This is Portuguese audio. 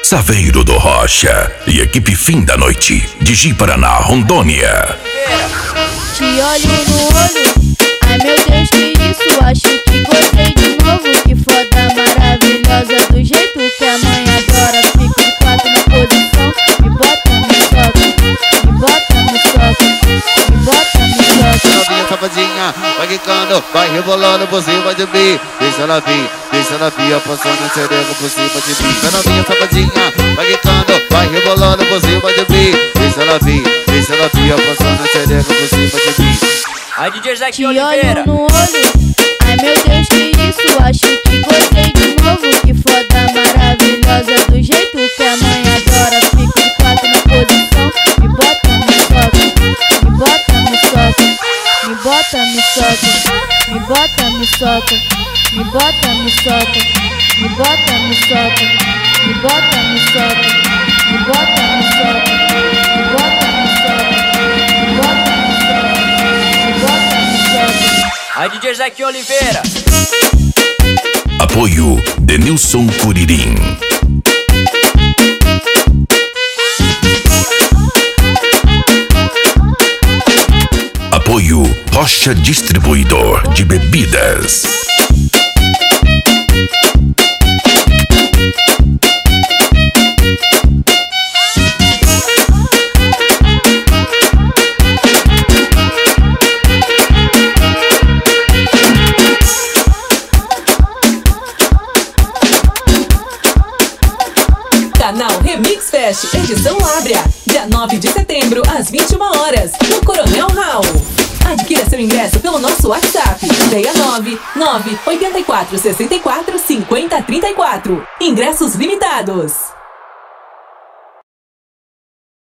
Saveiro do Rocha e equipe Fim da Noite de Ji Paraná, Rondônia. Te olho no olho, ai meu Deus, que isso? Acho que gostei de novo. Que foda maravilhosa, do jeito que a mãe adora. Fico de quatro na posição, me bota, me soca, me bota, me soca, me bota, me soca. Novinha safadinha, vai quicando, vai rebolando por cima de mim. Deixa ela vir, apontando a xereca por cima de mim. A novinha safadinha, vai quicando, vai rebolando por cima de mim. Deixa ela vir, apontando a xereca por cima de mim. Aí DJ Zé Te Oliveira. olho no olho, ai meu Deus, que isso? Acho que gostei de novo. Que foda maravilhosa, do jeito que a mãe adora. Fico de quatro na posição, me bota, me soca, me bota, me soca, me bota, me soca, me bota, me soca, me bota, me soca, me bota, me soca, me bota, me soca, me bota, me soca, me bota, me soca, me bota, me soca, me bota, me soca. Aí DJ Zé Oliveira. Apoio Denilson Curirim. Apoio Rocha Distribuidor de Bebidas. Canal Remix Fest, edição Lábrea, dia 9 de setembro, às 21 horas, no Coronel Raul. Adquira seu ingresso pelo nosso WhatsApp, 69 984 64 50 34. Ingressos limitados.